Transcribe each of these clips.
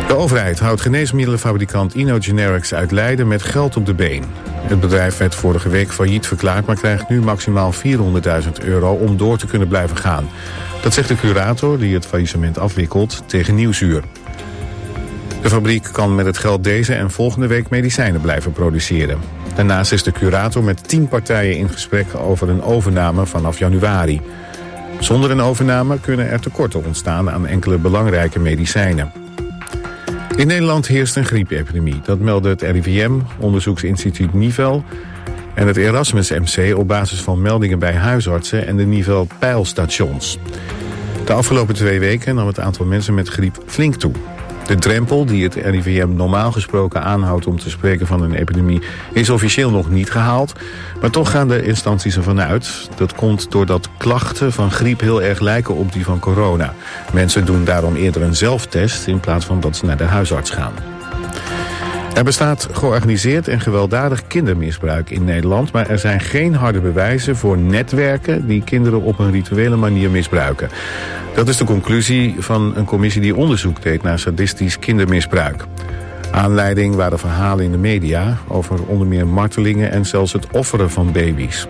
De overheid houdt geneesmiddelenfabrikant InnoGenerics uit Leiden met geld op de been. Het bedrijf werd vorige week failliet verklaard, maar krijgt nu maximaal €400.000 om door te kunnen blijven gaan. Dat zegt de curator die het faillissement afwikkelt tegen Nieuwsuur. De fabriek kan met het geld deze en volgende week medicijnen blijven produceren. Daarnaast is de curator met 10 partijen in gesprek over een overname vanaf januari. Zonder een overname kunnen er tekorten ontstaan aan enkele belangrijke medicijnen. In Nederland heerst een griepepidemie. Dat meldde het RIVM, onderzoeksinstituut Nivel en het Erasmus MC op basis van meldingen bij huisartsen en de Nivel peilstations. De afgelopen 2 weken nam het aantal mensen met griep flink toe. De drempel die het RIVM normaal gesproken aanhoudt om te spreken van een epidemie is officieel nog niet gehaald. Maar toch gaan de instanties ervan uit. Dat komt doordat klachten van griep heel erg lijken op die van corona. Mensen doen daarom eerder een zelftest in plaats van dat ze naar de huisarts gaan. Er bestaat georganiseerd en gewelddadig kindermisbruik in Nederland, maar er zijn geen harde bewijzen voor netwerken die kinderen op een rituele manier misbruiken. Dat is de conclusie van een commissie die onderzoek deed naar sadistisch kindermisbruik. Aanleiding waren verhalen in de media over onder meer martelingen en zelfs het offeren van baby's.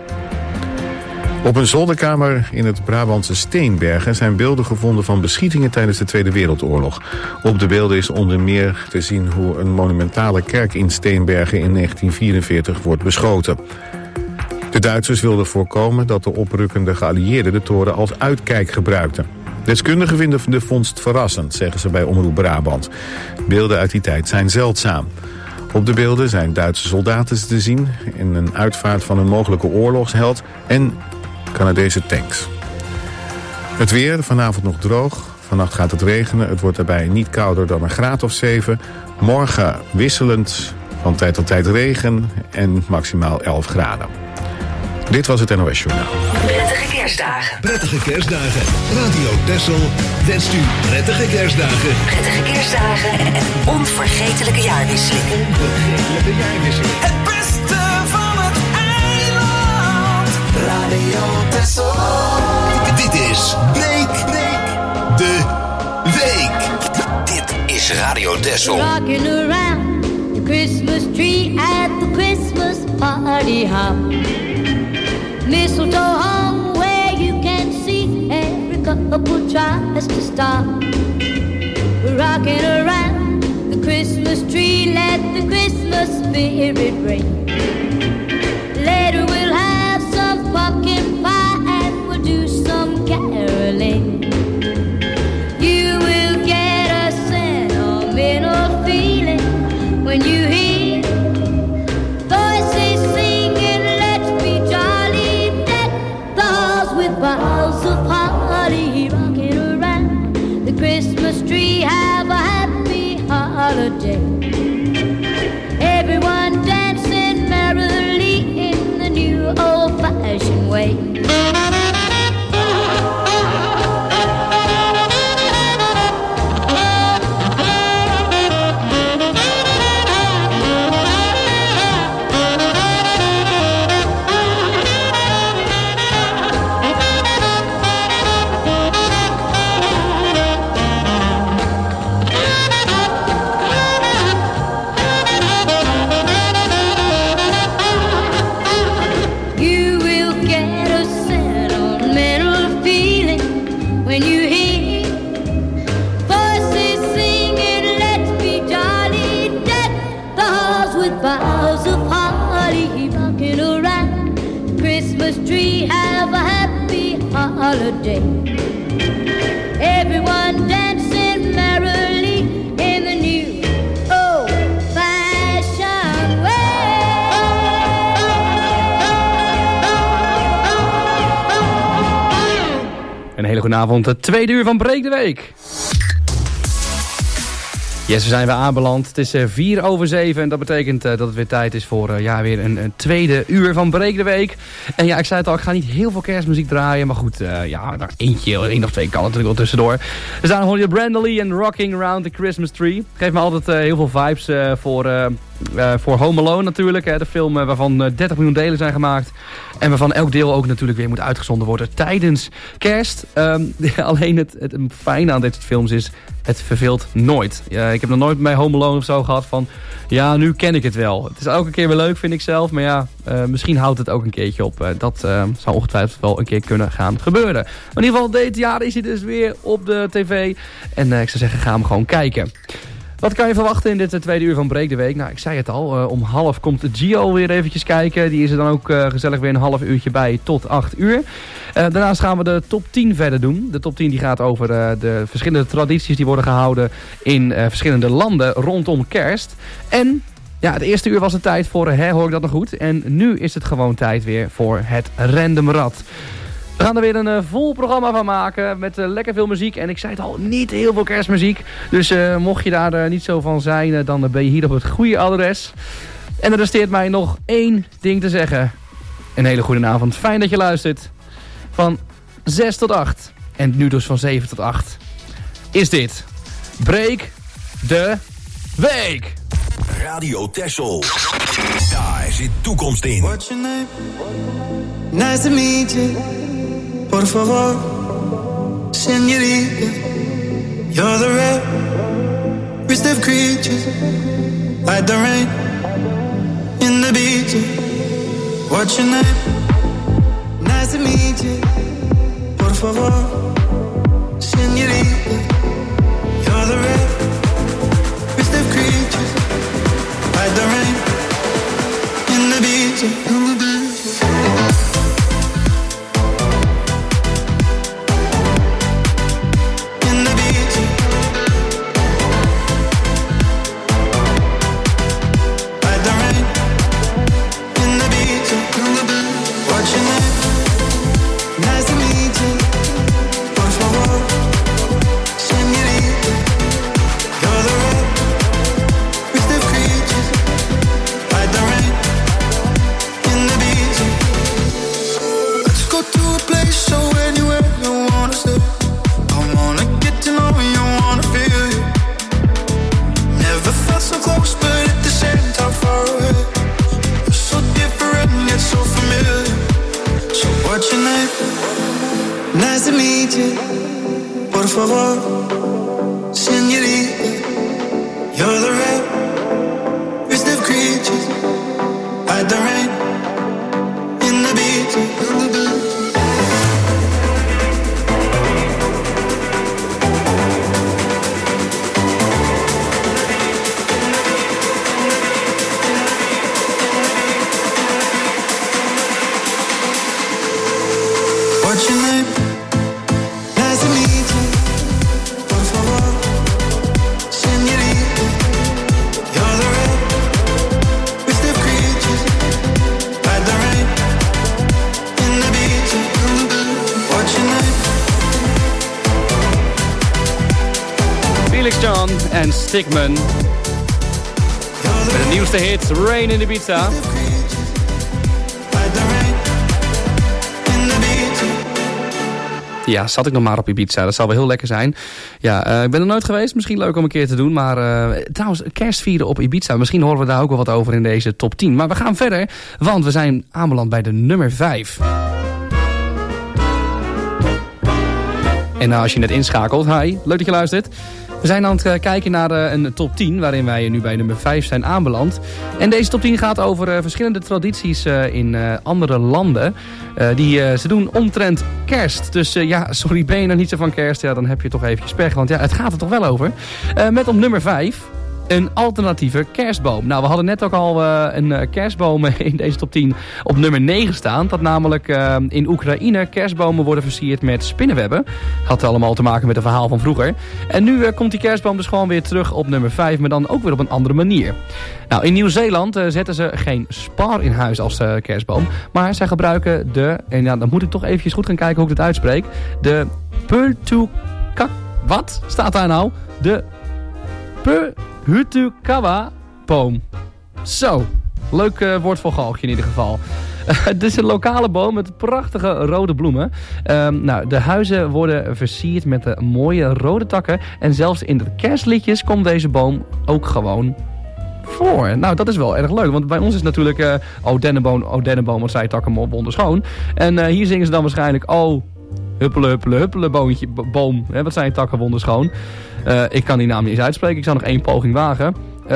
Op een zolderkamer in het Brabantse Steenbergen zijn beelden gevonden van beschietingen tijdens de Tweede Wereldoorlog. Op de beelden is onder meer te zien hoe een monumentale kerk in Steenbergen in 1944 wordt beschoten. De Duitsers wilden voorkomen dat de oprukkende geallieerden de toren als uitkijk gebruikten. Deskundigen vinden de vondst verrassend, zeggen ze bij Omroep Brabant. Beelden uit die tijd zijn zeldzaam. Op de beelden zijn Duitse soldaten te zien in een uitvaart van een mogelijke oorlogsheld en Canadese tanks. Het weer, vanavond nog droog. Vannacht gaat het regenen. Het wordt daarbij niet kouder dan een graad of 7. Morgen wisselend van tijd tot tijd regen en maximaal 11 graden. Dit was het NOS Journaal. Prettige kerstdagen. Prettige kerstdagen. Radio Texel wenst u prettige kerstdagen. Prettige kerstdagen en onvergetelijke jaarwisseling. Onvergetelijke jaarwisseling. Het beste van het eiland. Radio Texel. Dit is Breek de Week. Dit is Radio Texel. Rocking around the Christmas tree at the Christmas party hop. Mistletoe hung where you can see every couple tries to stop. We're rocking around the Christmas tree, let the Christmas spirit ring. Later we'll have some pumpkin pie and we'll do some caroling. You will get a sentimental feeling when you hear voices singing, let's be jolly, deck the halls with boughs of holly, rocking around the Christmas tree, have a happy holiday. Everyone dancing merrily in the new old-fashioned way. Holiday. Everyone dancing merrily in the new old-fashioned way. Een hele goede avond, het tweede uur van Breek de Week. Yes, we zijn weer aanbeland. Het is 7:04 en dat betekent dat het weer tijd is voor weer een tweede uur van Breek de Week. En ja, ik zei het al, ik ga niet heel veel kerstmuziek draaien. Maar goed, één of twee kan natuurlijk wel tussendoor. Dus dan hoor je Brenda Lee en Rocking Around the Christmas Tree. Geeft me altijd heel veel vibes voor voor Home Alone natuurlijk. De film waarvan 30 miljoen delen zijn gemaakt. En waarvan elk deel ook natuurlijk weer moet uitgezonden worden tijdens kerst. Alleen het fijne aan dit soort films is, het verveelt nooit. Ik heb nog nooit bij Home Alone of zo gehad van, ja, nu ken ik het wel. Het is elke keer weer leuk, vind ik zelf. Maar ja, misschien houdt het ook een keertje op. Dat zou ongetwijfeld wel een keer kunnen gaan gebeuren. Maar in ieder geval, dit jaar is hij dus weer op de tv. En ik zou zeggen, ga hem gewoon kijken. Wat kan je verwachten in dit tweede uur van Breek de Week? Nou, ik zei het al, om 12 komt Gio weer eventjes kijken. Die is er dan ook gezellig weer een half uurtje bij tot 8 uur. Daarnaast gaan we de top 10 verder doen. De top 10 die gaat over de verschillende tradities die worden gehouden in verschillende landen rondom kerst. En ja, het eerste uur was het tijd voor, hoor ik dat nog goed? En nu is het gewoon tijd weer voor het Random Rad. We gaan er weer een vol programma van maken met lekker veel muziek. En ik zei het al, niet heel veel kerstmuziek. Dus mocht je daar niet zo van zijn, dan ben je hier op het goede adres. En er resteert mij nog één ding te zeggen. Een hele goede avond. Fijn dat je luistert. Van 6 tot 8. En nu dus van 7 tot 8. Is dit Breek de Week. Radio Texel. Daar zit toekomst in. What's your name? Nice to meet you. Por favor, señorita. You're the rarest of creatures, like the rain in the beaches. What's your name? Nice to meet you. Por favor, señorita. You're the rarest of creatures, like the rain in the beaches. En Stickman. Met de nieuwste hit Rain in Ibiza. Ja, zat ik nog maar op Ibiza. Dat zal wel heel lekker zijn. Ja, ik ben er nooit geweest. Misschien leuk om een keer te doen. Maar trouwens, kerstvieren op Ibiza. Misschien horen we daar ook wel wat over in deze top 10. Maar we gaan verder. Want we zijn aanbeland bij de nummer 5. En als je net inschakelt, hi, leuk dat je luistert. We zijn aan het kijken naar een top 10, waarin wij nu bij nummer 5 zijn aanbeland. En deze top 10 gaat over verschillende tradities in andere landen. Die ze doen omtrent kerst. Dus ja, sorry, ben je nog niet zo van kerst? Ja, dan heb je toch eventjes pech, want ja, het gaat er toch wel over. Met op nummer 5... een alternatieve kerstboom. Nou, we hadden net ook al een kerstboom in deze top 10 op nummer 9 staan. Dat namelijk in Oekraïne kerstbomen worden versierd met spinnenwebben. Had allemaal te maken met een verhaal van vroeger. En nu komt die kerstboom dus gewoon weer terug op nummer 5, maar dan ook weer op een andere manier. Nou, in Nieuw-Zeeland zetten ze geen spar in huis als kerstboom. Maar zij gebruiken en ja, dan moet ik toch eventjes goed gaan kijken hoe ik dit uitspreek. De Pultukak... Wat staat daar nou? De Hutukawa-boom. Zo, leuk woordvolgalgje in ieder geval. Het is een lokale boom met prachtige rode bloemen. Nou, de huizen worden versierd met de mooie rode takken. En zelfs in de kerstliedjes komt deze boom ook gewoon voor. Nou, dat is wel erg leuk. Want bij ons is natuurlijk... oh, dennenboom, wat zei takken wonderschoon. En hier zingen ze dan waarschijnlijk... Oh, huppele, huppele, huppele, boom. Wat zijn takken wonderschoon. Ik kan die naam niet eens uitspreken. Ik zal nog 1 poging wagen.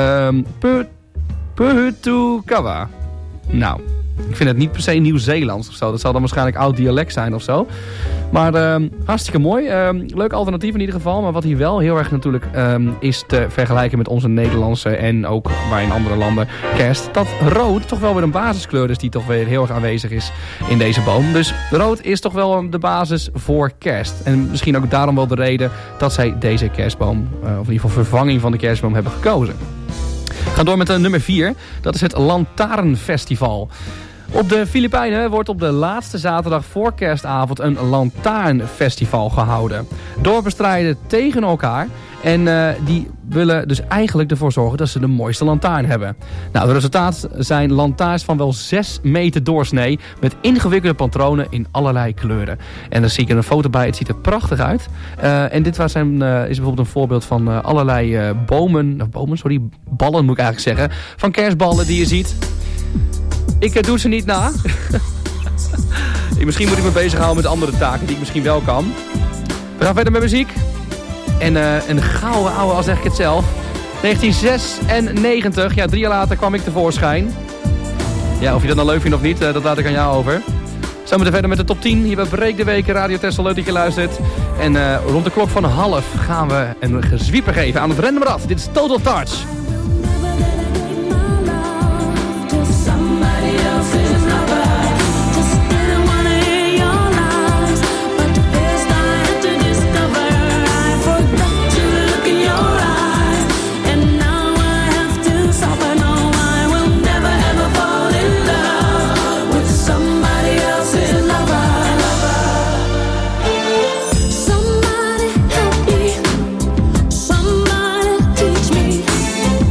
Puhutukawa. Nou... Ik vind het niet per se Nieuw-Zeelands of zo. Dat zal dan waarschijnlijk oud dialect zijn of zo. Maar hartstikke mooi. Leuk alternatief in ieder geval. Maar wat hier wel heel erg natuurlijk is te vergelijken met onze Nederlandse en ook bij in andere landen kerst. Dat rood toch wel weer een basiskleur is die toch weer heel erg aanwezig is in deze boom. Dus rood is toch wel de basis voor kerst. En misschien ook daarom wel de reden dat zij deze kerstboom, of in ieder geval vervanging van de kerstboom hebben gekozen. We gaan door met nummer 4. Dat is het Lantaarnfestival. Op de Filipijnen wordt op de laatste zaterdag voor kerstavond een lantaarnfestival gehouden. Dorpen strijden tegen elkaar en die willen dus eigenlijk ervoor zorgen dat ze de mooiste lantaarn hebben. Nou, het resultaat zijn lantaarns van wel 6 meter doorsnee met ingewikkelde patronen in allerlei kleuren. En daar zie ik een foto bij, het ziet er prachtig uit. En dit is bijvoorbeeld een voorbeeld van allerlei ballen moet ik eigenlijk zeggen, van kerstballen die je ziet. Ik doe ze niet na. Misschien moet ik me bezighouden met andere taken die ik misschien wel kan. We gaan verder met muziek. En een gouden ouwe, al zeg ik het zelf. 1996, ja 3 jaar later kwam ik tevoorschijn. Ja, of je dat nou leuk vindt of niet, dat laat ik aan jou over. Zometeen verder met de top 10. Hier bij Breek de Week, Radio Texel, leuk dat je luistert. En rond de klok van 12 gaan we een gezwieper geven aan het random rad. Dit is Total Touch. Somebody help me, somebody teach me.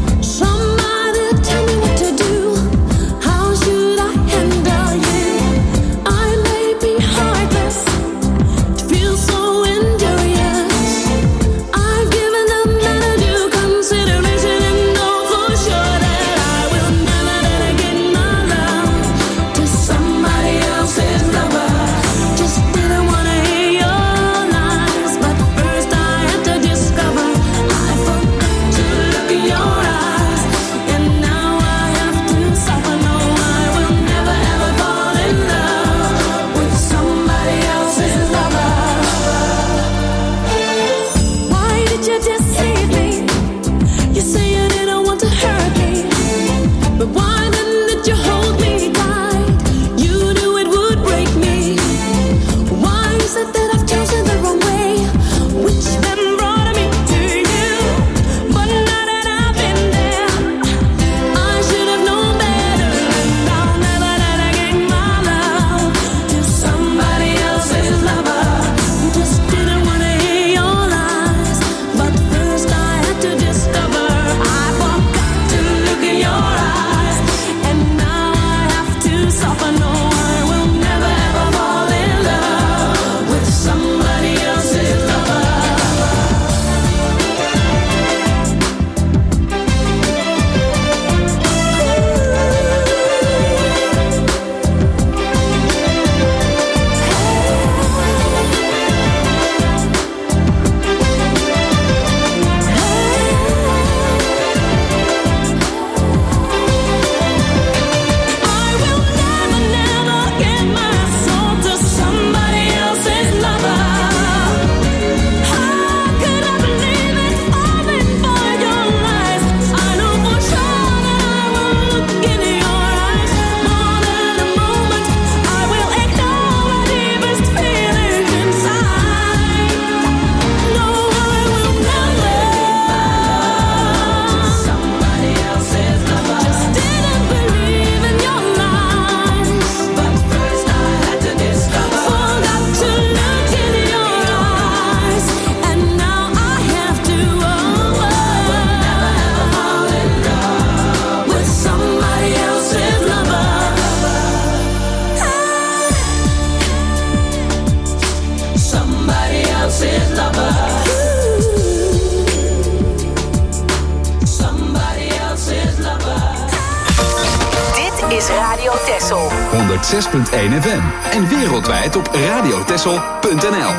is Radio Texel. 106.1 FM en wereldwijd op radiotexel.nl.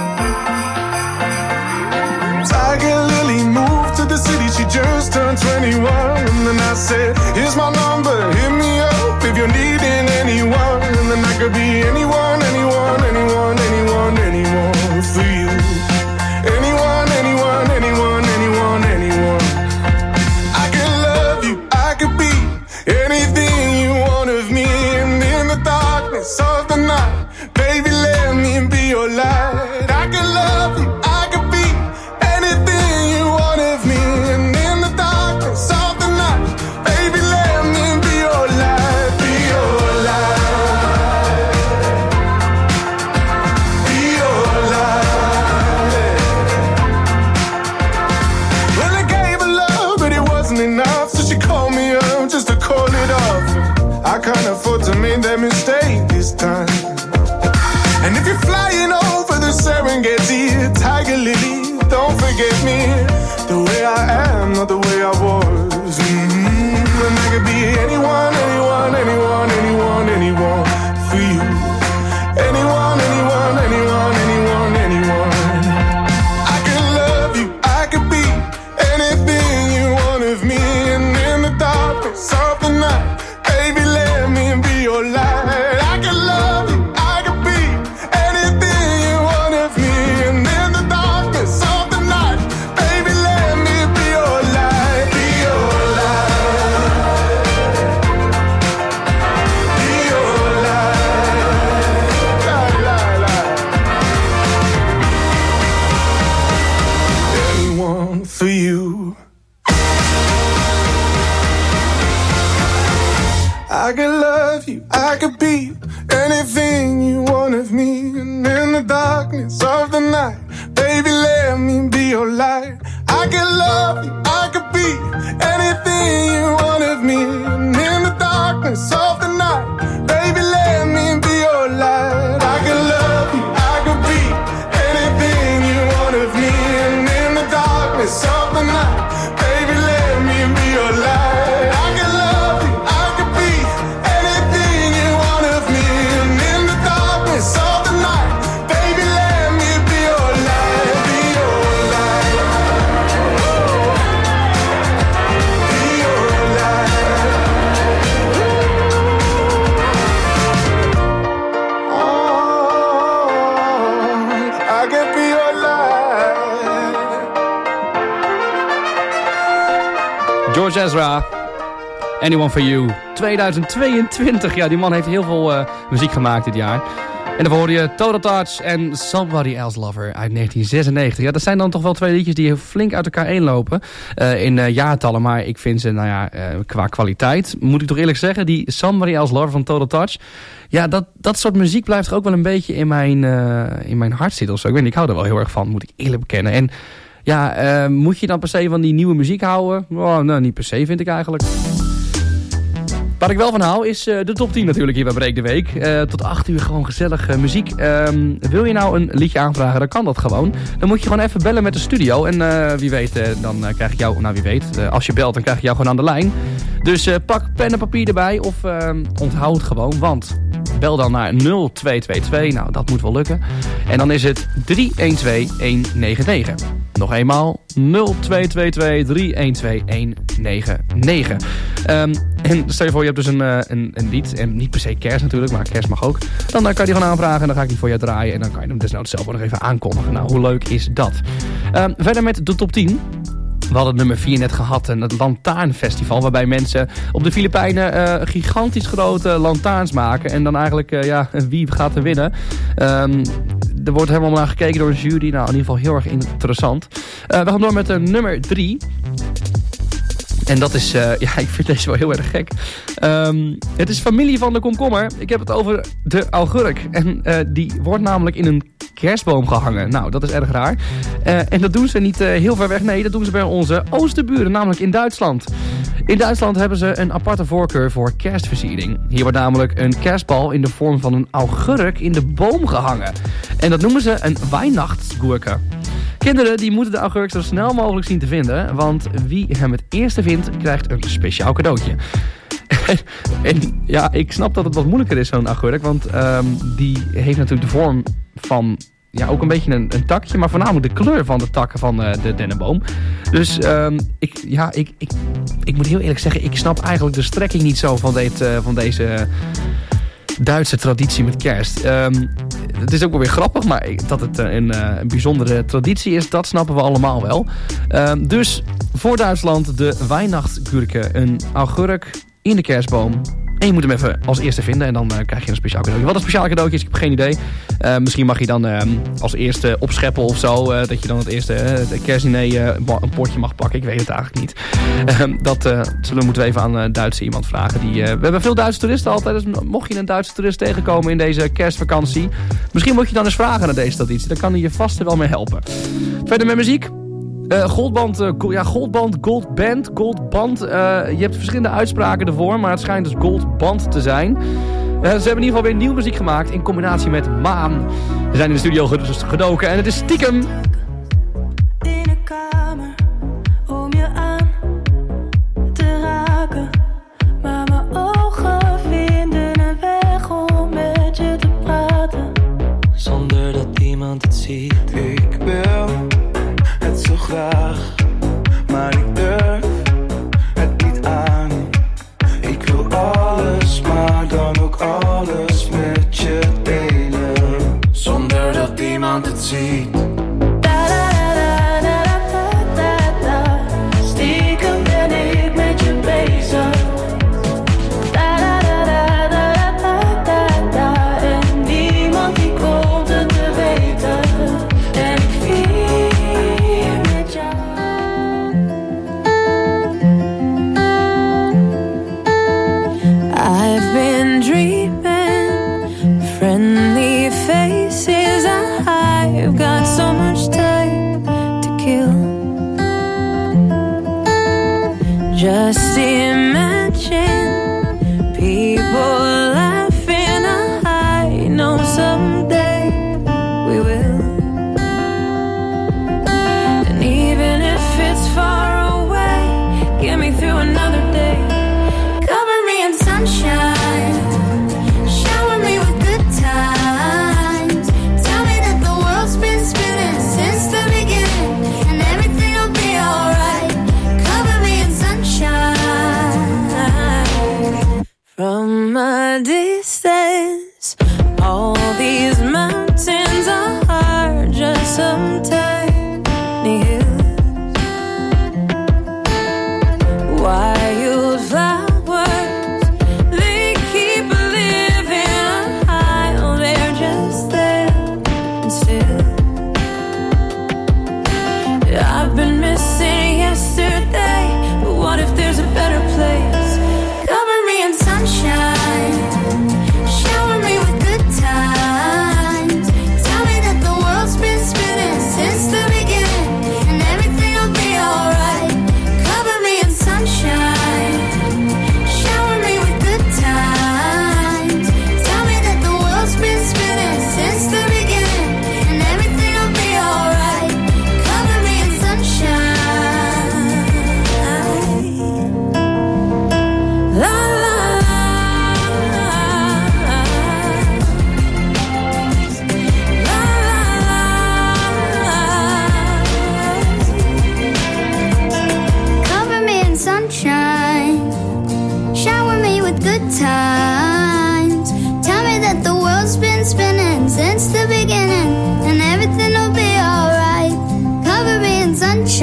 Tiger Lily moved to the city, she just turned 21. And then I said, here's my number, hit me up if you're needing anyone. And then I could be anyone, anyone, anyone, anyone, anyone for you. Anyone, anyone, anyone, anyone, anyone. I could love you, I could be anything you want of me. And in the darkness of the night, baby, let me be your light. I could love you, I could be anything you want of me. And in the darkness of the night, baby, let me be your light, be your light, be your light. Well, I gave her love, but it wasn't enough, so she called me up just to call it off. I can't afford to make that mistake this time. And if you're flying over the Serengeti, Tiger Lily, don't forget me. The way I am, not the way I was. And I could be anyone, anyone, anyone, anyone, anyone for you. Anyone, anyone, anyone, anyone, anyone. I could love you, I could be anything you want of me. And in the darkness of the night, baby, let me be your light. I could love you, I could be anything you want of me. And in the darkness of the night, baby, let me be your light, be your light, be your light, light, light, light. Anyone for you. I could love you, I could be anything you want of me. And in the darkness of the night, baby, let me be your light. I could love you, I could be anything you want of me. And in the darkness of the night, baby, let me be your light. I could love you, I could be anything you want of me. And in the darkness of the night, baby, let me be your light. I could love you, I could be anything you want of me. And in the darkness of the night, baby, let me be your light, be your light, be your light. Oh, I can be your light. George Ezra, Anyone for You, 2022. Ja, die man heeft heel veel muziek gemaakt dit jaar. En dan hoorde je Total Touch en Somebody Else Lover uit 1996. Ja, dat zijn dan toch wel twee liedjes die flink uit elkaar inlopen in jaartallen. Maar ik vind ze, qua kwaliteit, moet ik toch eerlijk zeggen, die Somebody Else Lover van Total Touch, ja, dat soort muziek blijft er ook wel een beetje in mijn hart zitten of zo. Ik weet niet, ik hou er wel heel erg van, moet ik eerlijk bekennen. En ja, moet je dan per se van die nieuwe muziek houden? Oh, nou, niet per se, vind ik eigenlijk. Waar ik wel van hou is de top 10 natuurlijk hier bij Breek de Week. Tot 8 uur gewoon gezellig muziek. Wil je nou een liedje aanvragen, dan kan dat gewoon. Dan moet je gewoon even bellen met de studio. En wie weet, dan krijg ik jou... Nou, wie weet, als je belt, dan krijg ik jou gewoon aan de lijn. Dus pak pen en papier erbij of onthoud het gewoon. Want bel dan naar 0222. Nou, dat moet wel lukken. En dan is het 312199. Nog eenmaal 0222 312199. En stel je voor, je hebt dus een lied. En niet per se kerst natuurlijk, maar kerst mag ook. Dan kan je die gewoon aanvragen en dan ga ik die voor je draaien. En dan kan je hem desnoods zelf nog even aankondigen. Nou, hoe leuk is dat? Verder met de top 10. We hadden nummer 4 net gehad, het Lantaarnfestival, waarbij mensen op de Filipijnen gigantisch grote lantaarns maken. En dan eigenlijk, wie gaat er winnen? Er wordt helemaal naar gekeken door een jury. Nou, in ieder geval heel erg interessant. We gaan door met nummer 3. En dat is, ik vind deze wel heel erg gek. Het is familie van de komkommer. Ik heb het over de augurk. En die wordt namelijk in een kerstboom gehangen. Nou, dat is erg raar. En dat doen ze niet heel ver weg. Nee, dat doen ze bij onze oosterburen, namelijk in Duitsland. In Duitsland hebben ze een aparte voorkeur voor kerstversiering. Hier wordt namelijk een kerstbal in de vorm van een augurk in de boom gehangen. En dat noemen ze een Weihnachtsgurke. Kinderen die moeten de augurk zo snel mogelijk zien te vinden, want wie hem het eerste vindt, krijgt een speciaal cadeautje. En ja, ik snap dat het wat moeilijker is, zo'n agurk. Want die heeft natuurlijk de vorm van... Ja, ook een beetje een takje, maar voornamelijk de kleur van de takken van de dennenboom. Dus ik moet heel eerlijk zeggen, ik snap eigenlijk de strekking niet zo van deze Duitse traditie met kerst. Het is ook wel weer grappig, maar dat het een bijzondere traditie is, dat snappen we allemaal wel. Dus voor Duitsland de Weihnachtsgurke, een augurk in de kerstboom. En je moet hem even als eerste vinden en dan krijg je een speciaal cadeautje. Wat een speciaal cadeautje is, ik heb geen idee. Misschien mag je dan als eerste opscheppen of zo. Dat je dan het eerste kerstdiner een potje mag pakken. Ik weet het eigenlijk niet. Moeten we even aan Duitse iemand vragen. We hebben veel Duitse toeristen altijd. Dus mocht je een Duitse toerist tegenkomen in deze kerstvakantie. Misschien moet je dan eens vragen naar deze traditie. Dan kan hij je vast er wel mee helpen. Verder met muziek. Goldband, goldband. Je hebt verschillende uitspraken ervoor, maar het schijnt dus goldband te zijn. Ze hebben in ieder geval weer nieuwe muziek gemaakt in combinatie met Maan. We zijn in de studio gedoken en het is stiekem... In de kamer, om je aan te raken. Maar mijn ogen vinden een weg om met je te praten. Zonder dat iemand het ziet. Ik wil het zo graag, maar ik durf het niet aan. Ik wil alles, maar dan ook alles met je delen. Zonder dat iemand het ziet. Stiekem ben ik met je bezig. En niemand die komt het te weten. En ik vier met jou. I've been dreaming friendly faces. I've got so much time to kill. Just imagine people laughing. I know someday we will. And even if it's far away, get me through another day. Cover me in sunshine, shower me with good times. Tell me that the world's been spinning since the beginning, and everything will be alright. Cover me in sunshine. From a distance, all these mountains are just some tiny hills. Wildflowers, they keep living high. They're just there and still. I've been missing yesterday, but what if there's a better place? Cover me in sunshine, shower me with good times. Tell me that the world's been spinning since the beginning, and everything will be alright. Cover me in sunshine, shower me with good times. Tell me that the world's been spinning since the beginning, and everything will be alright. Cover me in sunshine. La la la. La la la. Cover me in sunshine, shower me with good times. Tell me that the world's been spinning since the beginning, and everything will be alright. Cover me in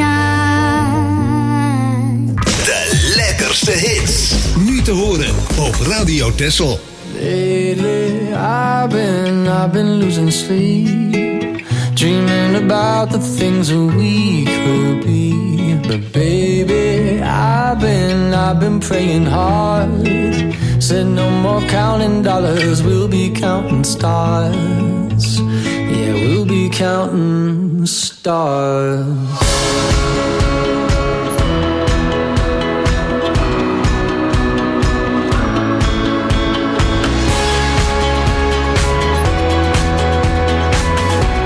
sunshine. De lekkerste hits. Nu te horen op Radio Texel. Lately, I've been losing sleep, dreaming about the things that we could be. But baby, I've been praying hard. Said no more counting dollars, we'll be counting stars. Yeah, we'll be counting stars.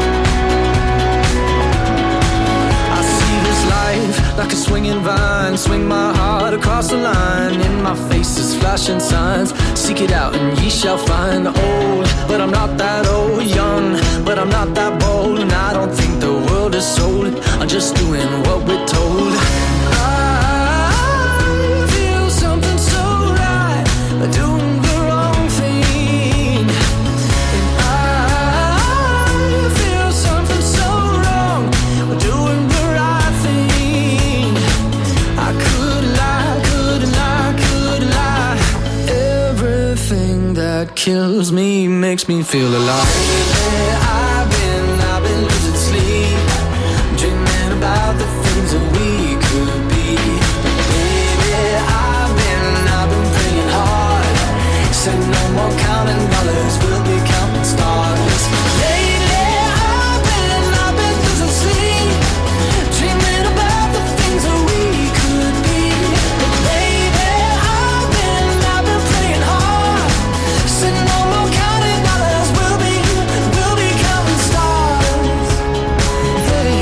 Like a swinging vine, swing my heart across the line. In my face is flashing signs. Seek it out and ye shall find. Old, but I'm not that old. Young, but I'm not that bold. And I don't think the world is sold. I'm just doing what we're told. I feel something so right, doing the wrong thing. And I feel something so wrong, doing the right thing. I could lie, could lie, could lie. Everything that kills me makes me feel alive. I've been losing sleep, dreaming about the things that we could be. Baby, I've been praying hard. Said no more counting dollars, we'll be counting stars. Lately, I've been losing sleep, dreaming about the things that we could be. Baby, I've been praying hard. Said no more counting dollars, we'll be counting stars. Hey.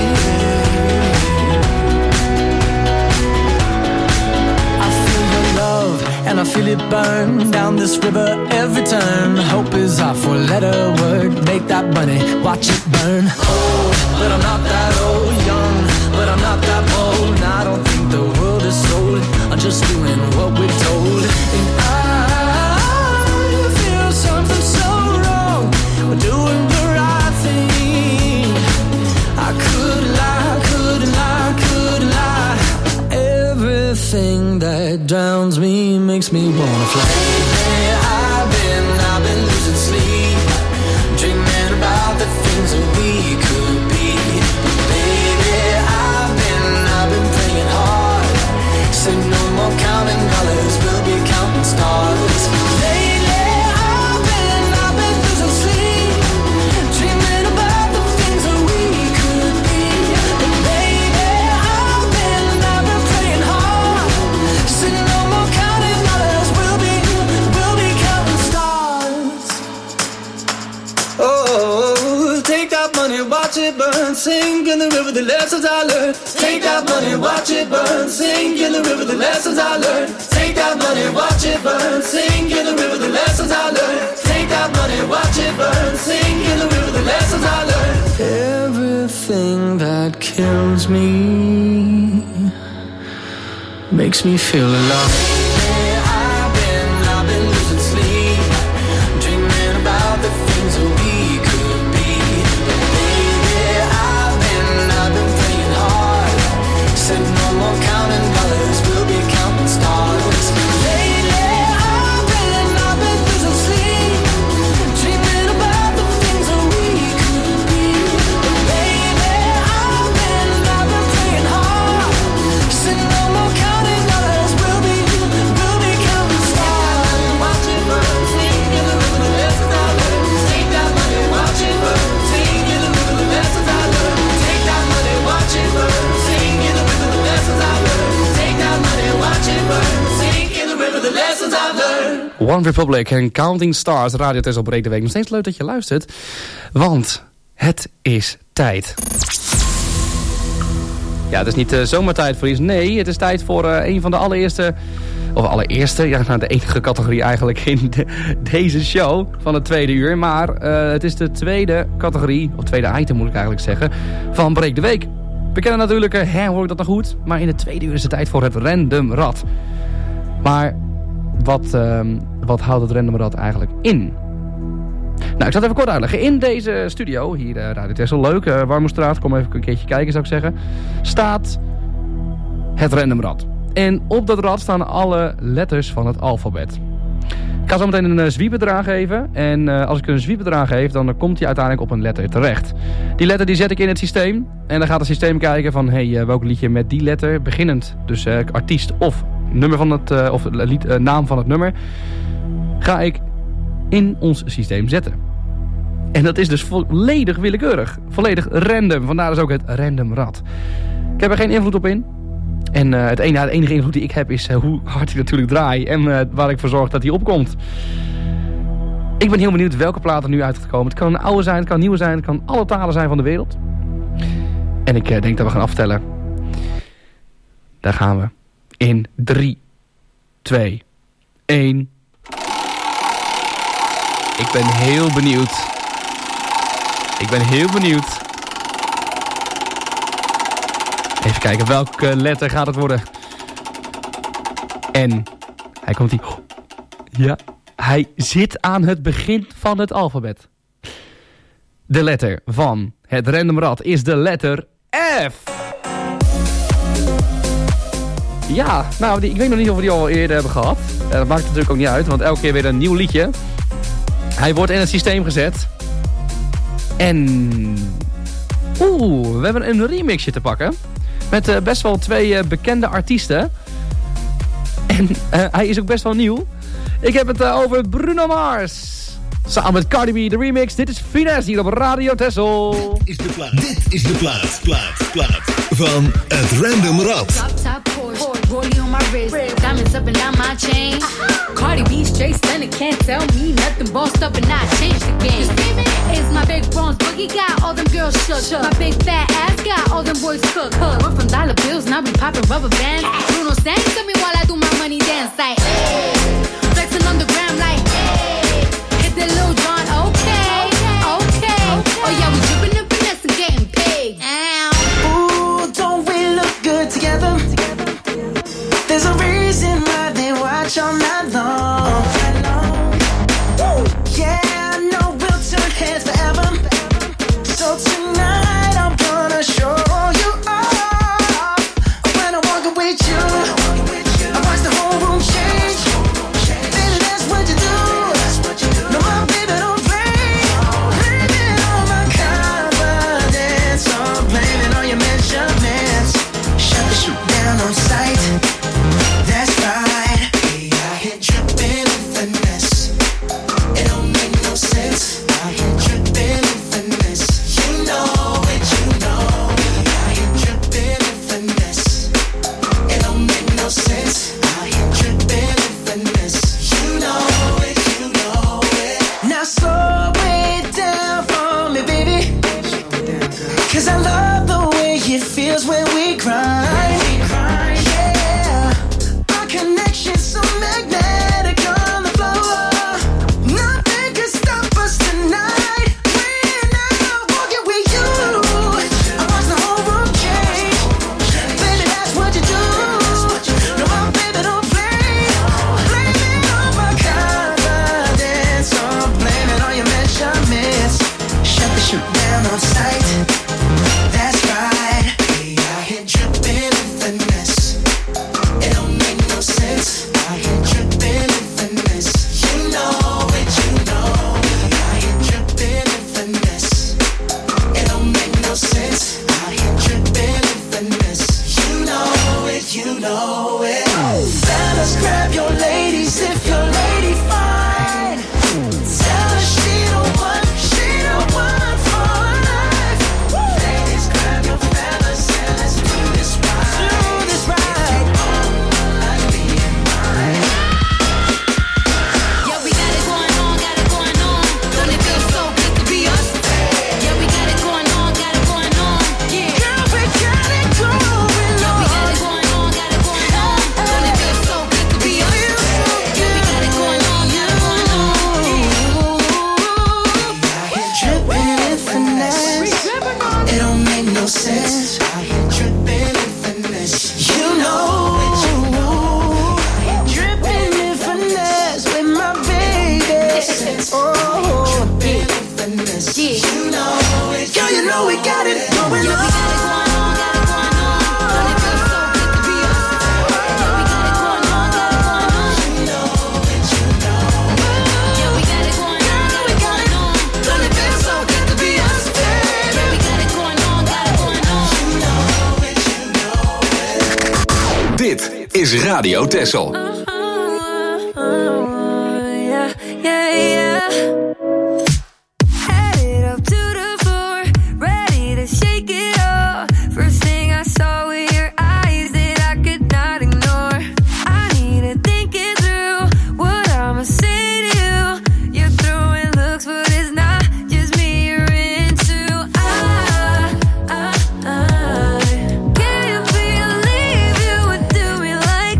I feel your love and I feel it burn down this river every turn. Hope is our four-letter word. Make that money, watch it burn. Old, but I'm not that old. Young, but I'm not that bold. And I don't think the world is sold. I'm just doing what we're told. And I feel something so wrong. We're doing the right thing. I could lie, could lie, could lie. Everything that drowns me makes me wanna fly. I've been losing sleep, dreaming about the things that we could be. Baby, I've been praying hard. Say no more counting dollars, we'll be counting stars. Lately, I've been losing sleep, dreaming about the things that we could be. Baby, I've been praying hard. Say no more counting dollars, we'll be counting stars. Oh, take that money, watch it burn, sink in the river the lessons I learned. Take that money, watch it burn, sink in the river the lessons I learned. Take that money, watch it burn, sink in the river the lessons I learned. Take that money, watch it burn, sink in the river the lessons I learned. Everything that kills me makes me feel alive. I've been losing sleep, dreaming about the things that we could be. Baby, I've been praying hard. Said no more counting dollars, we'll be counting stars. Lately, I've been losing sleep, dreaming about the things that we could be. Baby, I've been praying hard. Said no more counting dollars, we'll be counting stars. Watch it burn, sing in the river the lessons I learned. Take that money, watch it burn, sing in the river the lessons I learned. Take that money, watch it burn, sing in the river the lessons I learned. Take that money, watch it burn, sing in the river the lessons I learned. One Republic en Counting Stars, Radio Tessel breekt de week. Nog steeds leuk dat je luistert, want het is tijd. Ja, het is niet zomaar tijd voor iets. Nee, het is tijd voor een van de allereerste... Of allereerste, ja, nou, de enige categorie eigenlijk in deze show van het tweede uur. Maar het is de tweede categorie, of tweede item moet ik eigenlijk zeggen, van Breek de Week. We kennen natuurlijk, hoor ik dat nog goed? Maar in het tweede uur is het tijd voor het Random Rad. Maar wat houdt het Random Rad eigenlijk in? Nou, ik zal het even kort uitleggen. In deze studio, hier Radio Tessel, leuk, Warmoestraat, kom even een keertje kijken zou ik zeggen, staat het Random Rad. En op dat rad staan alle letters van het alfabet. Ik ga zo meteen een zwiepbedrag geven. En als ik een zwiepbedrag geef, dan komt hij uiteindelijk op een letter terecht. Die letter die zet ik in het systeem. En dan gaat het systeem kijken van, welk liedje met die letter, beginnend, dus artiest of nummer van het, naam van het nummer, ga ik in ons systeem zetten. En dat is dus volledig willekeurig. Volledig random. Vandaar dus ook het Random Rad. Ik heb er geen invloed op in. En de enige invloed die ik heb is hoe hard ik natuurlijk draai. En waar ik voor zorg dat hij opkomt. Ik ben heel benieuwd welke plaat er nu uitgekomen. Het kan een oude zijn, het kan een nieuwe zijn. Het kan alle talen zijn van de wereld. En ik denk dat we gaan aftellen. Daar gaan we. In 3, 2, 1. Ik ben heel benieuwd. Even kijken, welke letter gaat het worden? En hij komt hier. Ja, hij zit aan het begin van het alfabet. De letter van het random rad is de letter F. Ja, nou, ik weet nog niet of we die al eerder hebben gehad. Dat maakt natuurlijk ook niet uit, want elke keer weer een nieuw liedje. Hij wordt in het systeem gezet. En... we hebben een remixje te pakken. Met best wel 2 bekende artiesten. En hij is ook best wel nieuw. Ik heb het over Bruno Mars. Samen met Cardi B, de remix. Dit is Finesse hier op Radio Texel. Dit is de plaat van het Random Rad. Rollie on my wrist, diamonds up and down my chain. Cardi B straight stunning, can't tell me nothing. Bossed up and I changed the game. It's my big bronze boogie, got all them girls shook. My big fat ass got all them boys cooked. We're from dollar bills, now we popping rubber bands. Bruno sang to me while I do my money dance like hey. Flexing on the gram like hey. Hit the Lil Jon, okay. Oh yeah, we dripping and finesse and getting paid. Ooh, don't we look good together? There's a reason why they watch all night long. Yeah, I know we'll turn heads forever. So tonight I'm gonna show you off. When I'm walking with you, I watch the whole room change. Baby, that's what you do. No, my baby don't play. Blaming on my confidence, or blaming on your measurements. Shut the shoot down on sight. That's right. Hey, I hit dripping in finesse. It don't make no sense. I hit dripping in finesse. You know it, you know. Hey, I hit dripping in finesse. It don't make no sense. I hit dripping in finesse. You know it, you know it. Now slow it down for me, baby. 'Cause I love the way it feels when we grind. Connection's so magnetic on the floor. Nothing can stop us tonight. When I'm walking with you, I watch the whole room change. Baby, that's what you do. No, my baby don't play. Blaming on my confidence, or blaming on your measurements. Shut the shoot down on sight. That's right. Hey, I hit dripping in finesse. It don't make no sense. I hit dripping in finesse. You know it, you know it. I hit dripping in finesse. It don't make no sense. I hit dripping in finesse. You know it, you know it. Fellas, grab your ladies if your lady fine. Tell her she the one for life. Ladies, grab your fellas and let's do this right. Do this right. Sense. I hit dripping in finesse. You know it, you know. I hit dripping in finesse with my baby. Oh, dripping in finesse. You know it, girl, you know we got it going on. Dit is Radio Texel. Headed up to the floor, ready to shake it off. First thing I saw with your eyes that I could not ignore. I need to think it through, what I'ma say to you. You're throwing looks, but it's not just me you're into. Can you believe you would do me like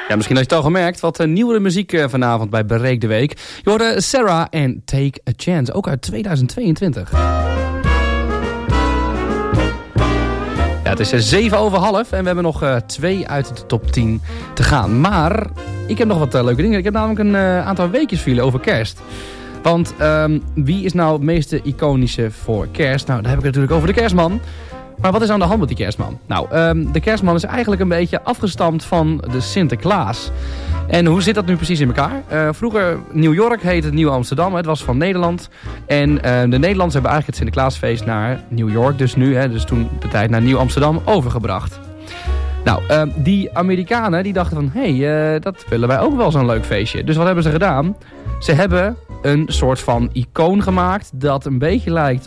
Ja, misschien had je het al gemerkt. Wat nieuwere muziek vanavond bij Breek de Week. Je hoorde Sarah en Take a Chance. Ook uit 2022. Ja, het is 7:07 en we hebben nog 2 uit de top 10 te gaan. Maar ik heb nog wat leuke dingen. Ik heb namelijk een aantal weekjes vielen over kerst. Want wie is nou het meeste iconische voor kerst? Nou, dan heb ik het natuurlijk over de kerstman. Maar wat is aan de hand met die kerstman? Nou, de kerstman is eigenlijk een beetje afgestamd van de Sinterklaas. En hoe zit dat nu precies in elkaar? Vroeger, New York heette het Nieuw Amsterdam. Het was van Nederland. En de Nederlanders hebben eigenlijk het Sinterklaasfeest naar New York. Dus nu, dus toen de tijd naar Nieuw Amsterdam overgebracht. Nou, die Amerikanen die dachten van... Hé, dat willen wij ook wel zo'n leuk feestje. Dus wat hebben ze gedaan? Ze hebben een soort van icoon gemaakt... dat een beetje lijkt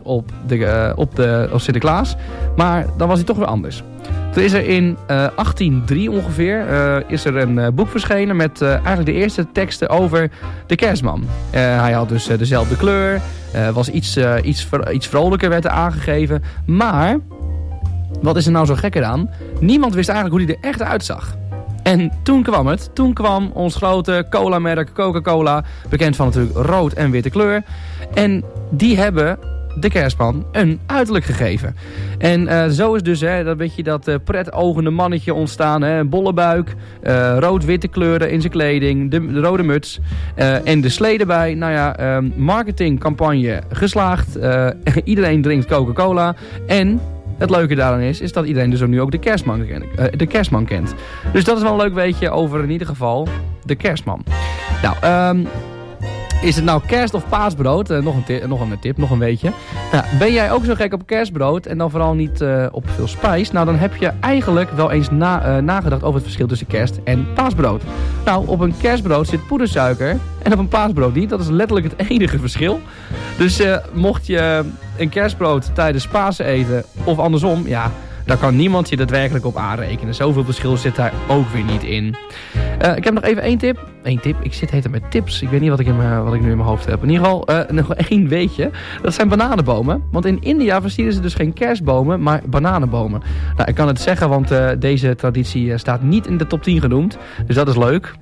op Sinterklaas. Maar dan was hij toch weer anders. Toen is er in 1803 ongeveer is er een boek verschenen... met eigenlijk de eerste teksten over de kerstman. Hij had dus dezelfde kleur. Was iets vrolijker werd er aangegeven. Maar... wat is er nou zo gek aan? Niemand wist eigenlijk hoe hij er echt uitzag. En toen kwam het. Toen kwam ons grote cola-merk Coca-Cola. Bekend van natuurlijk rood en witte kleur. En die hebben de kerstman een uiterlijk gegeven. En zo is dus dat beetje dat pretogende mannetje ontstaan. Een bolle buik, rood-witte kleuren in zijn kleding, de rode muts en de slee erbij. Nou ja, marketingcampagne geslaagd. Iedereen drinkt Coca-Cola. En... het leuke daaraan is dat iedereen dus ook nu ook de kerstman kent. Dus dat is wel een leuk weetje over in ieder geval de kerstman. Nou, is het nou kerst of paasbrood? Nog een tip, nog een weetje. Nou, ben jij ook zo gek op kerstbrood en dan vooral niet op veel spijs? Nou, dan heb je eigenlijk wel eens nagedacht over het verschil tussen kerst en paasbrood. Nou, op een kerstbrood zit poedersuiker en op een paasbrood niet. Dat is letterlijk het enige verschil. Dus mocht je een kerstbrood tijdens Pasen eten of andersom, ja, daar kan niemand je daadwerkelijk op aanrekenen. Zoveel verschil zit daar ook weer niet in. Ik heb nog even één tip. Ik zit heet met tips. Ik weet niet wat ik nu in mijn hoofd heb. In ieder geval nog één weetje. Dat zijn bananenbomen. Want in India versieren ze dus geen kerstbomen, maar bananenbomen. Nou, ik kan het zeggen, want deze traditie staat niet in de top 10 genoemd. Dus dat is leuk.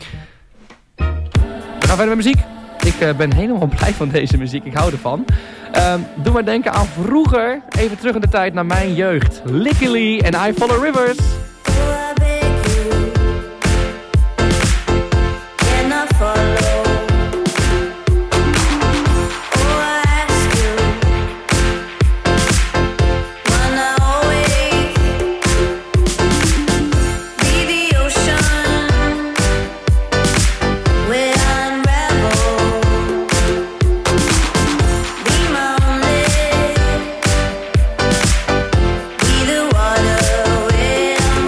We gaan verder met muziek. Ik ben helemaal blij van deze muziek. Ik hou ervan. Doe maar denken aan vroeger. Even terug in de tijd naar mijn jeugd. Licky Lee en I Follow Rivers. Be the water where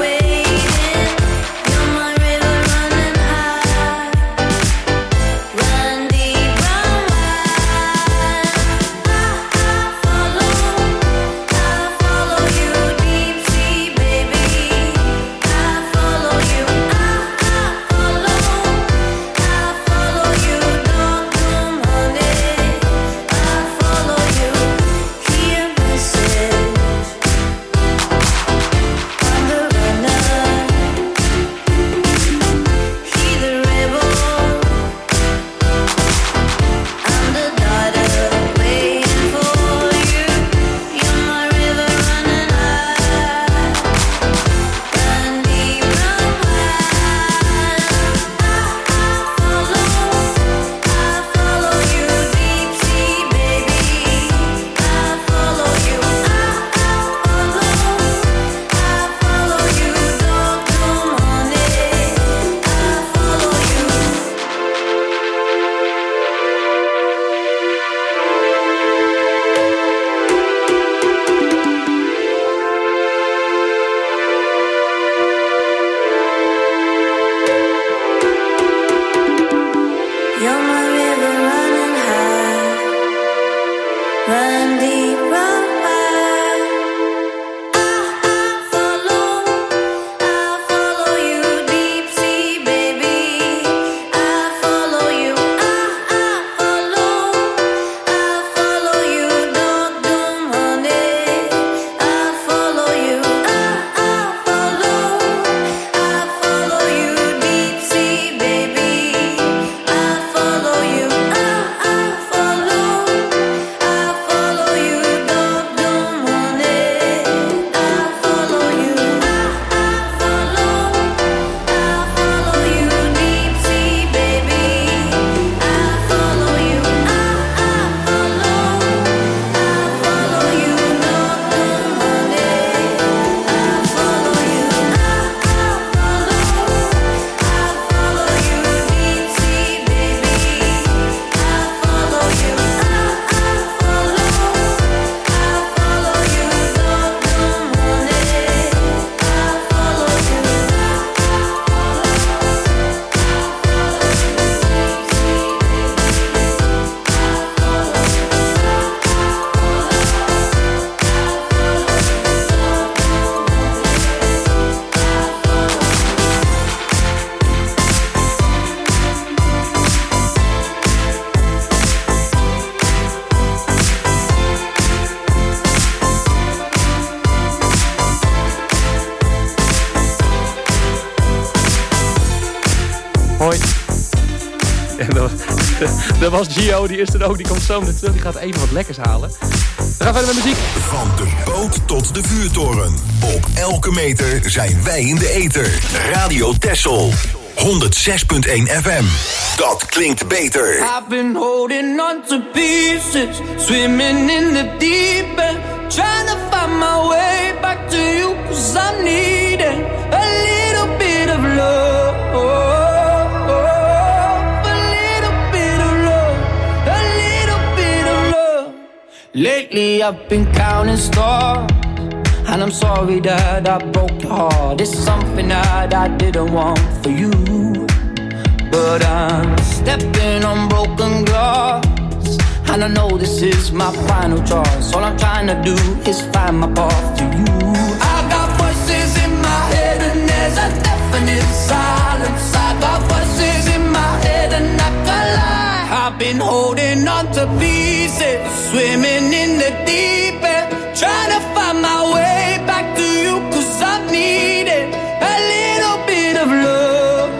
Hoi. En dat was Gio, die is er ook, die komt zo meteen terug, die gaat even wat lekkers halen. We gaan verder met muziek. Van de boot tot de vuurtoren. Op elke meter zijn wij in de ether. Radio Texel. 106.1 FM. Dat klinkt beter. I've been holding on to pieces, swimming in the deep end, trying to find my way back to you, 'cause I'm needing a little bit of love. Lately I've been counting stars, and I'm sorry that I broke your heart. It's something that I didn't want for you, but I'm stepping on broken glass, and I know this is my final choice. All I'm trying to do is find my path to you. I got voices in my head and there's a definite silence. I got voices in my head and I can't lie. I've been holding on to pieces, swimming in the deep end, trying to find my way back to you, 'cause I'm needing a little bit of love,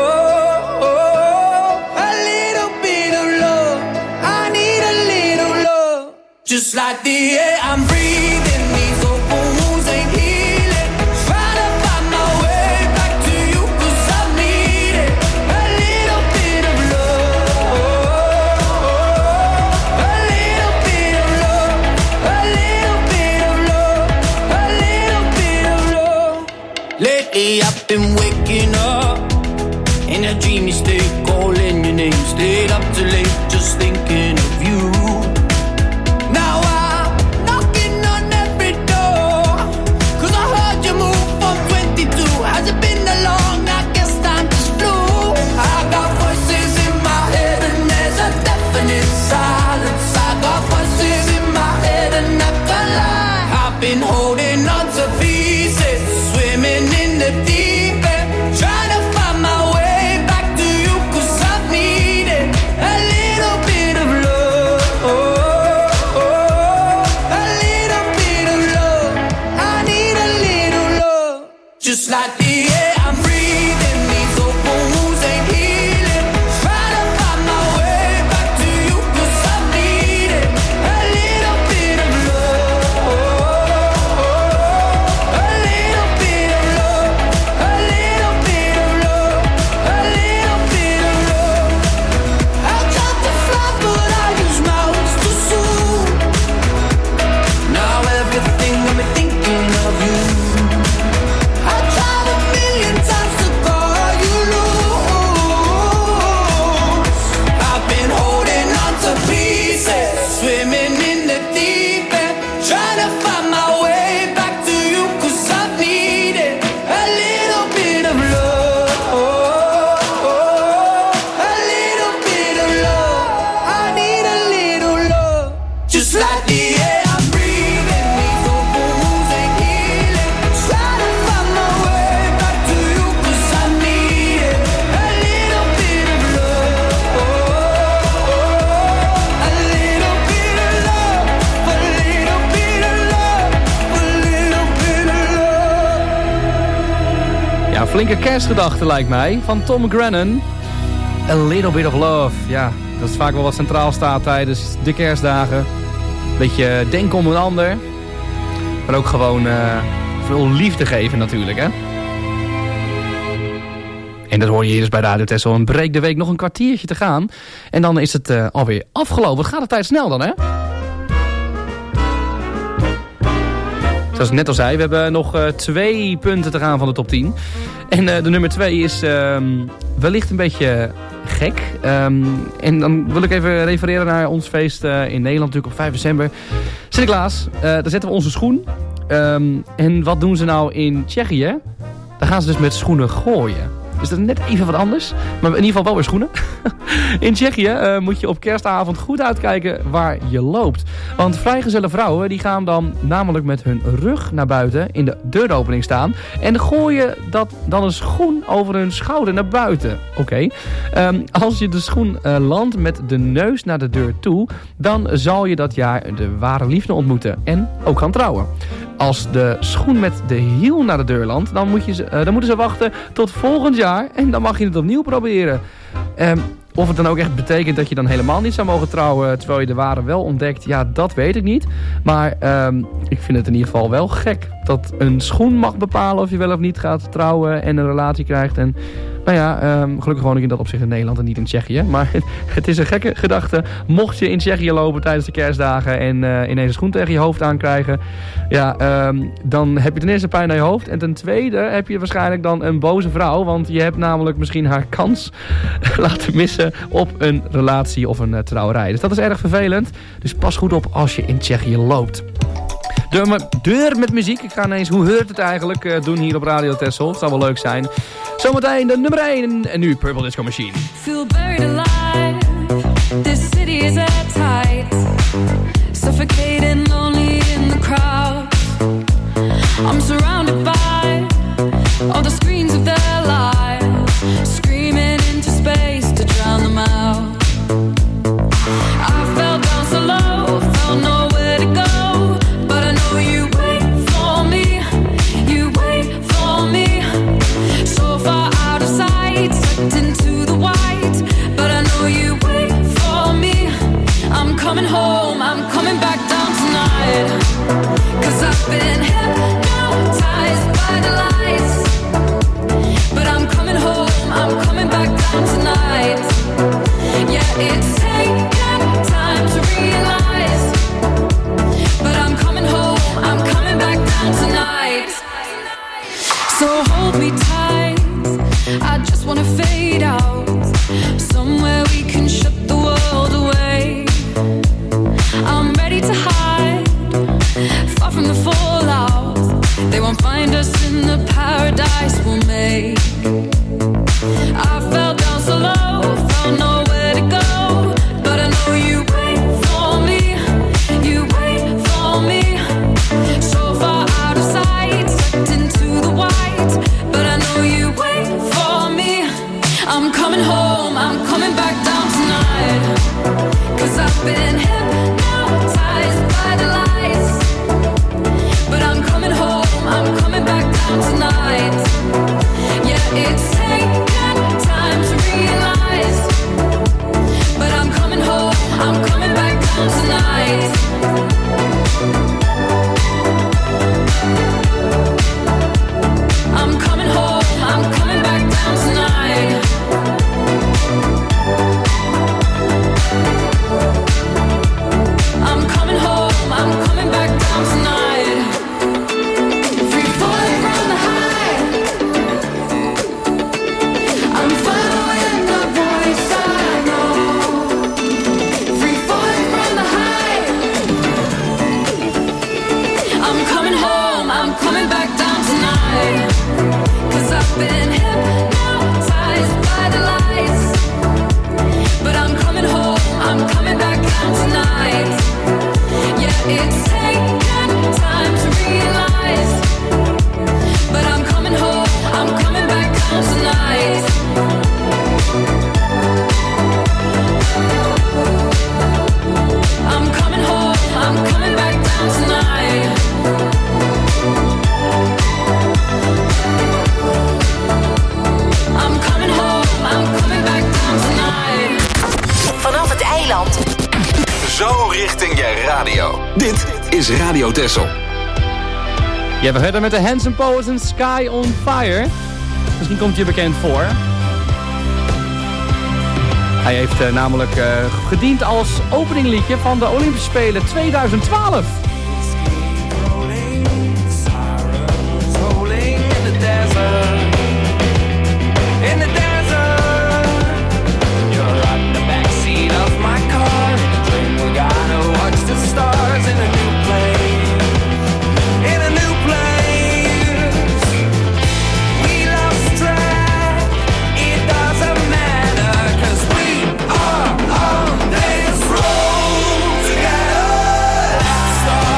a little bit of love. I need a little love, just like the air I'm breathing. These open wounds ain't healing, trying to find my way back to you, 'cause I'm needing a little bit of love, a little bit of love, a little bit of love, a little bit of love. Lately I've been waking up in a dreamy state, calling your name, stayed up too late, just thinking of you. Now I'm knocking on every door, 'cause I heard you move from 22. Has it been that long? I guess time just flew. I got voices in my head and there's a definite silence. I got voices in my head and I can't lie. I've been holding on to pieces, swimming in the deep end, trying to find my way back to you, 'cause I've needed a little bit of love, a little bit of love. I need a little love, just like the air I'm breathing. These open wounds ain't healing, trying to find my way back to you, 'cause I've needed a little bit of love, a little bit of love, a little bit of love, a little bit of love. I tried to fly but I use my wings too soon. Now everything got me thinking of you. I tried a million times to call you loose. I've been holding on to pieces, swimming in the deep end, trying to find my way back to you, 'cause I've needed a little bit of love, a little bit of love. I need a little love, just like the air I'm breathing. These open wounds ain't healing, trying to find my way back to you, 'cause I needed a little bit of love, a little bit of love, a little bit of love, a little bit of love. Ja, flinke kerstgedachte lijkt mij, van Tom Grennan. A Little Bit of Love. Ja, dat is vaak wel wat centraal staat tijdens de kerstdagen. Beetje denken om een ander. Maar ook gewoon veel liefde geven natuurlijk, hè. En dat hoor je hier dus bij Radio Texel. Een break de week, nog een kwartiertje te gaan. En dan is het alweer afgelopen. Wat gaat de tijd snel dan, hè? Zoals ik net al zei, we hebben nog 2 punten te gaan van de top 10. En de nummer 2 is wellicht een beetje gek. En dan wil ik even refereren naar ons feest in Nederland, natuurlijk op 5 december. Sinterklaas, daar zetten we onze schoen. En wat doen ze nou in Tsjechië? Daar gaan ze dus met schoenen gooien. Dus dat is net even wat anders. Maar in ieder geval wel weer schoenen. In Tsjechië moet je op kerstavond goed uitkijken waar je loopt. Want vrijgezelle vrouwen die gaan dan namelijk met hun rug naar buiten in de deuropening staan. En gooien dan een schoen over hun schouder naar buiten. Oké. Als je de schoen landt met de neus naar de deur toe, dan zal je dat jaar de ware liefde ontmoeten. En ook gaan trouwen. als de schoen met de hiel naar de deur landt, dan moeten ze wachten tot volgend jaar en dan mag je het opnieuw proberen. Of het dan ook echt betekent dat je dan helemaal niet zou mogen trouwen terwijl je de ware wel ontdekt, ja, dat weet ik niet. Maar ik vind het in ieder geval wel gek dat een schoen mag bepalen of je wel of niet gaat trouwen en een relatie krijgt. En nou ja, gelukkig woon ik in dat opzicht in Nederland en niet in Tsjechië. Maar het is een gekke gedachte. Mocht je in Tsjechië lopen tijdens de kerstdagen en ineens een schoen tegen je hoofd aankrijgen, ja, dan heb je ten eerste pijn aan je hoofd. En ten tweede heb je waarschijnlijk dan een boze vrouw. Want je hebt namelijk misschien haar kans laten missen op een relatie of een trouwerij. Dus dat is erg vervelend. Dus pas goed op als je in Tsjechië loopt. Deur met muziek. Ik ga ineens hoe heurt het eigenlijk doen hier op Radio Texel. Het zal wel leuk zijn. Zometeen de nummer 1 en nu Purple Disco Machine. Feel buried alive. This city is at tight. Suffocating lonely in the crowd. I'm surrounded by all the screens of their lives, screaming into space to drown them out. I fell down so low, felt nowhere to go, but I know you wait for me, you wait for me. So far out of sight, sucked into the white, but I know you wait for me. I'm coming home, I'm coming back down tonight, 'cause I've been hypnotized by the lights. But I'm coming home, I'm coming back down tonight. Yeah, it's taken time to realize, but I'm coming home, I'm coming back down tonight. So hold me tight, I just wanna fade out, somewhere we can shut the world away. I'm ready to hide, far from the fallout. They won't find us in the paradise we'll make. I fell down so low, found nowhere to go, but I know you wait for me, you wait for me. So far out of sight, sucked into the white, but I know you wait for me. I'm coming home, I'm coming back down tonight, 'cause I've been hypnotized by the lights. But I'm coming home, I'm coming back down tonight. Yeah, it's taken time to realize, but I'm coming home, I'm coming back down tonight. I'm coming home, I'm coming back down tonight. I'm coming home, I'm coming back down tonight. Free falling from the high, I'm following the voice I know. Free falling from the high, I'm coming home, I'm coming back down tonight, 'cause I've been hypnotized by the lights, but I'm coming home, I'm coming back down tonight. Yeah, it's taken time to realize, but I'm coming home, I'm coming back down tonight. I'm coming home, I'm coming back down tonight. I'm coming home, I'm coming back down tonight. Vanaf het eiland. Zo richting je radio. Dit is Radio Texel. Ja, we verder met de Handsome Poets en Sky on Fire. Misschien komt je bekend voor. Hij heeft namelijk gediend als openingliedje van de Olympische Spelen 2012. Stars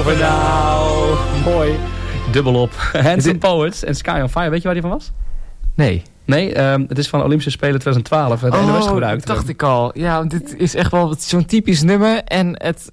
over now. Mooi. Dubbelop. Handsome Poets en Sky on Fire. Weet je waar die van was? Nee. Nee, het is van Olympische Spelen 2012. Het NOS gebruikt. Dat dacht ik al. Ja, dit is echt wel zo'n typisch nummer. En het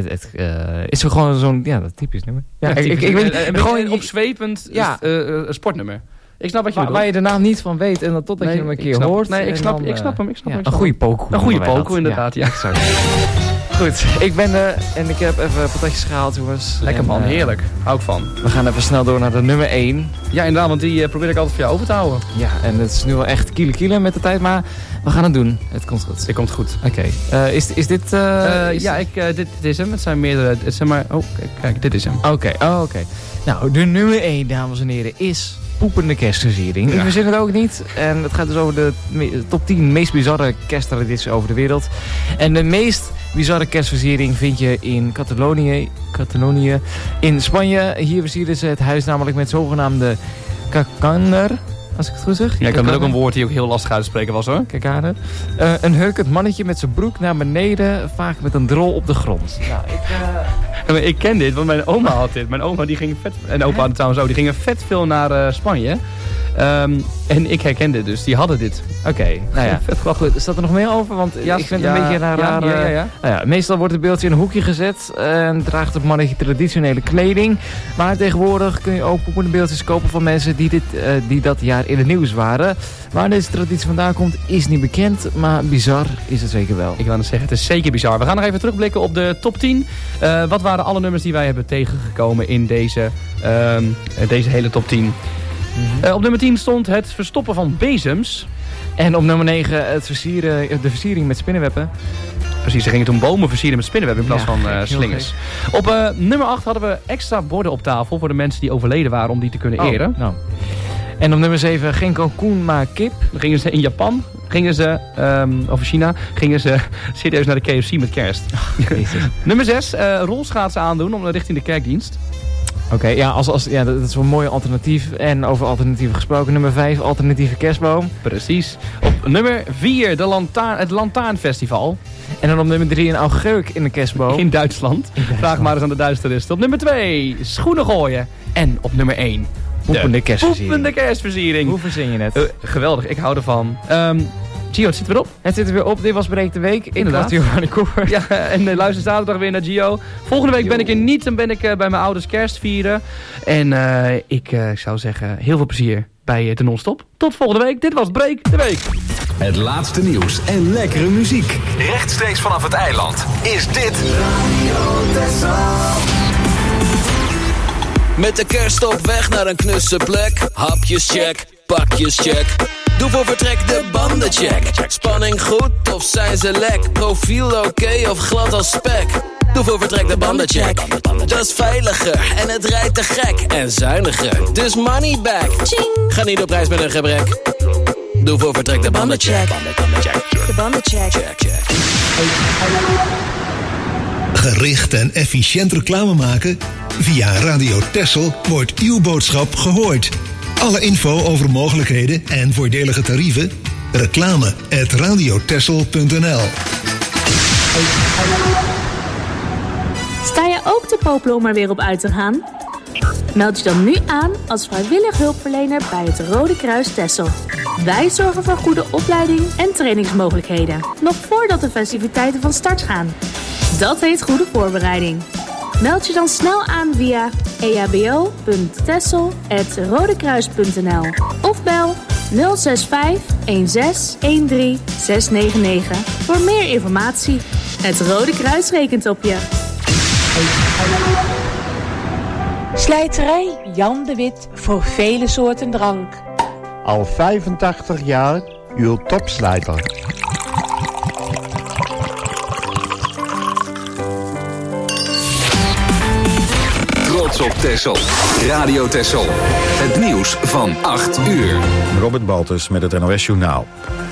is gewoon zo'n typisch nummer. Ja, ik weet gewoon een opzwepend sportnummer. Ik snap wat je bedoelt. Waar je de naam niet van weet en dan totdat je hem een keer hoort. Nee, ik snap hem. Een goede pokoe. Een goede pokoe, inderdaad. Ja. Goed, ik ben en ik heb even patatjes gehaald, jongens. Lekker man, heerlijk. Hou ik van. We gaan even snel door naar de nummer 1. Ja, inderdaad, want die probeer ik altijd voor jou over te houden. Ja, en het is nu wel echt kiele met de tijd, maar we gaan het doen. Het komt goed. Het komt goed. Oké. Is dit... dit is hem. Het zijn meerdere... Kijk, dit is hem. Oké. Nou, de nummer 1, dames en heren, is... poepende kerstversiering. Ik verzin het ook niet. En het gaat dus over de top 10 meest bizarre kersttradities over de wereld. En de meest bizarre kerstversiering vind je in Catalonië in Spanje. Hier versieren ze het huis namelijk met zogenaamde kakaner. Als ik het goed zeg. Ja, ik had ook een woord die ook heel lastig uit te spreken was hoor. Kakaner. Een hurkend mannetje met zijn broek naar beneden, vaak met een drol op de grond. Nou, ik ken dit, want mijn oma had dit. Mijn oma die ging vet... En opa had trouwens ook. Die gingen vet veel naar Spanje. En ik herkende dit, dus die hadden dit. Oké, nou ja. Goed, staat er nog meer over? Want ik vind het een beetje raar. Ja. Nou ja, meestal wordt het beeldje in een hoekje gezet en draagt het mannetje traditionele kleding. Maar tegenwoordig kun je ook poepende beeldjes kopen van mensen die dat jaar in het nieuws waren. Waar deze traditie vandaan komt is niet bekend, maar bizar is het zeker wel. Ik wou net zeggen, het is zeker bizar. We gaan nog even terugblikken op de top 10. Wat waren alle nummers die wij hebben tegengekomen in deze hele top 10? Op nummer 10 stond het verstoppen van bezems. En op nummer 9 de versiering met spinnenwebben. Precies, ze gingen toen bomen versieren met spinnenwebben in plaats van slingers. Op nummer 8 hadden we extra borden op tafel voor de mensen die overleden waren om die te kunnen eren. Nou. En op nummer 7 geen kalkoen, maar kip. Dan gingen ze in Japan, of in China, gingen ze serieus naar de KFC met kerst. Nummer 6, rolschaatsen aandoen om richting de kerkdienst. Oké, dat is wel een mooi alternatief. En over alternatieven gesproken, nummer 5, alternatieve kerstboom. Precies. Op nummer 4, het Lantaarnfestival. En dan op nummer 3 een augurk in de kerstboom. In Duitsland. Vraag maar eens aan de Duitsteristen. Op nummer 2, schoenen gooien. En op nummer 1, poepende kerstversiering. Hoe verzin je het? Geweldig, ik hou ervan. Gio, het zit weer op. Het zit er weer op. Dit was Breek de Week. Inderdaad. Ik was Koper. Ja, en luister zaterdag weer naar Gio. Volgende week ben ik er niet. Dan ben ik bij mijn ouders kerst vieren. En ik zou zeggen, heel veel plezier bij de non-stop. Tot volgende week. Dit was Breek de Week. Het laatste nieuws en lekkere muziek. Rechtstreeks vanaf het eiland is dit... Met de kerst op weg naar een knusse plek. Hapjes check, pakjes check. Doe voor vertrek de banden check. Spanning goed of zijn ze lek? Profiel oké of glad als spek? Doe voor vertrek de banden check. Dat is veiliger en het rijdt te gek. En zuiniger, dus money back. Ga niet op reis met een gebrek. Doe voor vertrek de banden check. De banden check. Gericht en efficiënt reclame maken? Via Radio Texel wordt uw boodschap gehoord. Alle info over mogelijkheden en voordelige tarieven? reclame@radiotexel.nl. Sta je ook te popelen om er weer op uit te gaan? Meld je dan nu aan als vrijwillig hulpverlener bij het Rode Kruis Texel. Wij zorgen voor goede opleiding en trainingsmogelijkheden, nog voordat de festiviteiten van start gaan. Dat heet goede voorbereiding. Meld je dan snel aan via ehbo.texel@rodekruis.nl of bel 065 16 699 voor meer informatie. Het Rode Kruis rekent op je. Slijterij Jan de Wit voor vele soorten drank. Al 85 jaar uw topslijter. Trots op Texel. Radio Texel. Het nieuws van 8 uur. Robert Baltus met het NOS Journaal.